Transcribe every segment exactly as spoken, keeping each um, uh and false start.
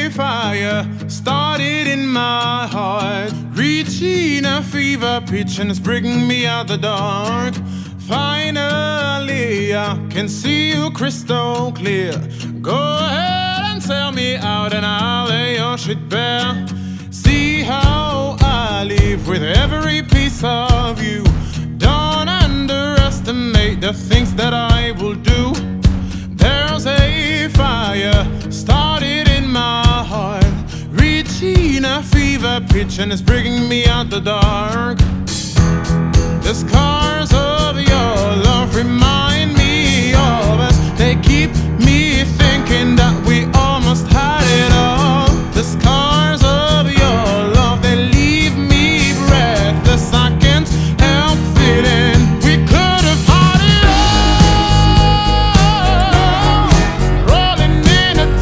fire started in my heart, reaching a fever pitch and it's bringing me out the dark. Finally, I can see you crystal clear. Go ahead and sell me out and I'll lay your shit bare. See how I live with every piece of you. Don't underestimate the things that I will do. There's a fire started in my heart, reaching a fever pitch and it's bringing me out the dark. The scars of your love remind me of us. They keep me thinking that we almost had it all. The scars of your love, they leave me breathless. I can't help feeling we could have had it all. Rolling in a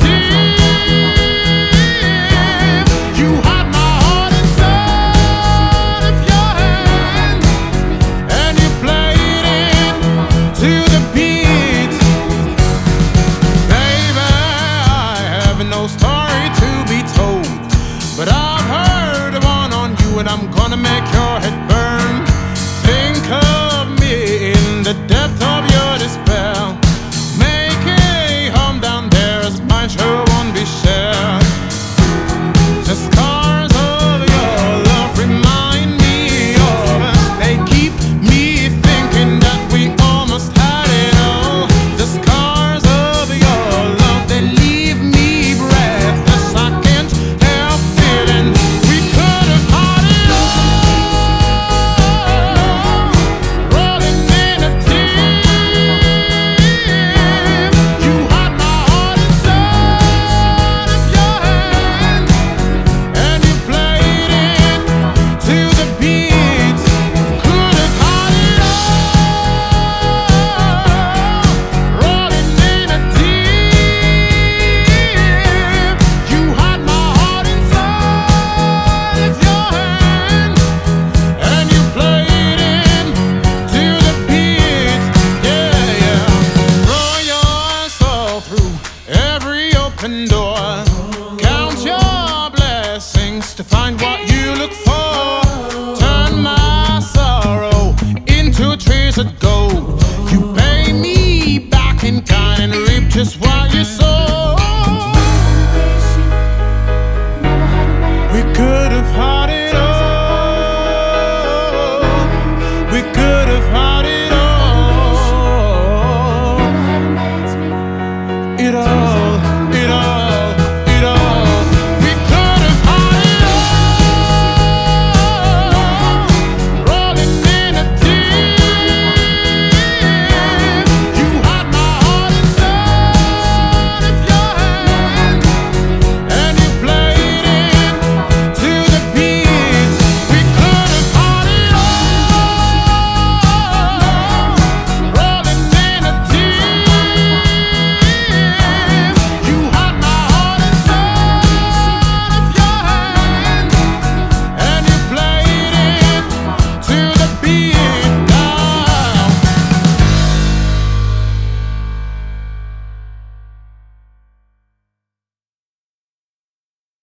tear, you had my heart inside of your hand, and you played it to the beat. Baby, I have no story to be told, but I've heard one on you and I'm gonna make your head burn. Think of me in the depth of your despair. Make a home down there as mine sure won't be shared. The scars of your love remind me of us. They keep me thinking that we almost had it all. The scars of your love, they leave me breathless. I can't help feeling we could have had it all. Rolling in a tear, you had my heart inside of your hand, and you played it to the beat. Could have had it all. Rolling in a tear, you had my heart inside of your hand, and you played it to the beat. Yeah, yeah. Throw yourself through every open door. Count your blessings to find what you look for. Turn my sorrow into trees of gold. You pay me back in kind and reap just what